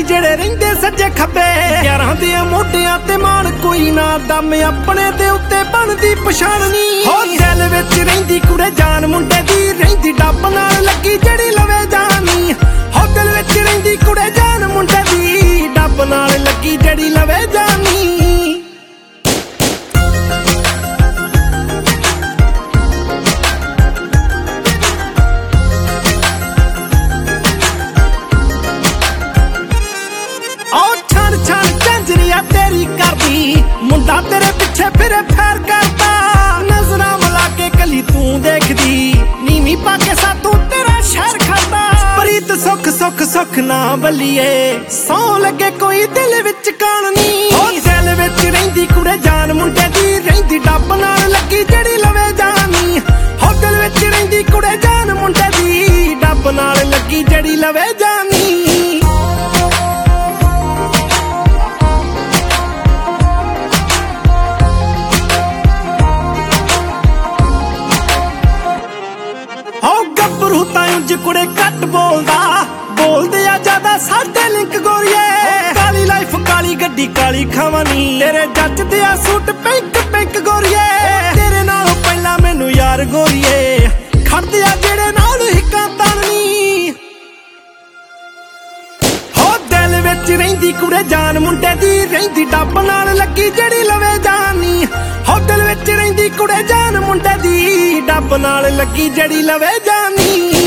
ਜਿਹੜੇ ਰਹਿੰਦੇ ਸੱਜੇ ਖੱਬੇ। ਯਾਰਾਂ ਦੇ ਮੋਢਿਆਂ ਤੇ ਮਾਣ ਕੋਈ ਨਾ, ਦਮ ਆਪਣੇ ਦੇ ਉੱਤੇ ਬਣਦੀ ਪਛਾਣ ਨੀ। ਹੋ ਦਿਲ ਵਿੱਚ ਰਹਿੰਦੀ ਕੁੜੇ ਜਾਨ ਮੁੰਡੇ ਦੀ, ਰਹਿੰਦੀ ਡੱਬ ਨਾਲ ਲੱਗੀ ਜਿਹੜੀ ਲਵੇ ਜਾਨੀ। ਹੋ ਦਿਲ ਵਿੱਚ ਰਹਿੰਦੀ ਕੁੜੇ ਜਾਨ ਮੁੰਡੇ ਦੀ, ਡੱਬ ਨਾਲ ਲੱਗੀ ਜਿਹੜੀ ਲਵੇ ਜਾਨੀ। ਤੇਰੀ ਕਰਦੀ ਮੁੰਡਾ ਤੇਰੇ ਪਿੱਛੇ ਫਿਰੇ ਫੈਰ ਕਰਦਾ, ਨਜ਼ਰਾਂ ਮਿਲਾ ਕੇ ਕਲੀ ਤੂੰ ਦੇਖਦੀ, ਨੀਵੀਂ ਪਾ ਕੇ ਸਾਤੋਂ ਤੇਰਾ ਸ਼ਹਿਰ ਖਾਂਦਾ। ਪ੍ਰੀਤ ਸੁੱਖ ਸੁੱਖ ਸੁੱਖ ਨਾ ਬੱਲੀਏ, ਸੌ ਲੱਗੇ ਕੋਈ ਦਿਲ ਵਿੱਚ ਕਾਣ ਨੀ। ਹੋ ਦਿਲ ਵਿੱਚ ਰਹਿੰਦੀ ਕੁੜੇ ਜਾਨ ਮੁੰਡੇ ਦੀ, ਰਹਿੰਦੀ ਡੱਬ ਨਾਲ ਲੱਗੀ ਜਿਹੜੀ ਲਵੇ ਜਾਨੀ। ਹੋ ਦਿਲ ਵਿੱਚ ਰਹਿੰਦੀ ਕੁੜੇ ਜਾਨ ਮੁੰਡੇ ਦੀ, ਡੱਬ ਨਾਲ ਲੱਗੀ ਜਿਹੜੀ ਲਵੇ ਜਾਨੀ। ਗੱਭਰੂ ਤਾਂ ਉਂਝ ਕੁੜੇ ਘੱਟ ਬੋਲਦਾ, ਬੋਲਦੇ ਆ ਜ਼ਿਆਦਾ ਸਾਡੇ ਲਿੰਕ ਗੋਰੀਏ। ਕਾਲੀ ਲਾਈਫ ਕਾਲੀ ਗੱਡੀ ਕਾਲੀ ਖਾਵਾਨੀ, ਤੇਰੇ ਜੱਜਦੇ ਆ ਸੂਟ ਪਿੰਕ ਪਿੰਕ ਗੋਰੀਏ। ਤੇਰੇ ਨਾਲੋਂ ਪਹਿਲਾਂ ਮੈਨੂੰ ਯਾਰ ਗੋਰੀਏ, ਖੜਦੇ ਆ ਜਿਹੜੇ ਨਾਲ ਹਿੱਕਾਂ ਤਾਣਨੀ। ਹੋ ਦਿਲ ਵਿੱਚ ਰਹਿੰਦੀ ਕੁੜੇ ਜਾਨ ਮੁੰਡੇ ਦੀ, ਰਹਿੰਦੀ ਡੱਬ ਨਾਲ ਲੱਗੀ ਜਿਹੜੀ ਲਵੇ ਜਾਨੀ। ਹੋ ਦਿਲ ਵਿੱਚ ਰਹਿੰਦੀ ਕੁੜੇ ਜਾਨ ਮੁੰਡੇ ਦੀ, ਡੱਬ ਨਾਲ ਲੱਗੀ ਜਿਹੜੀ ਲਵੇ ਜਾਨੀ।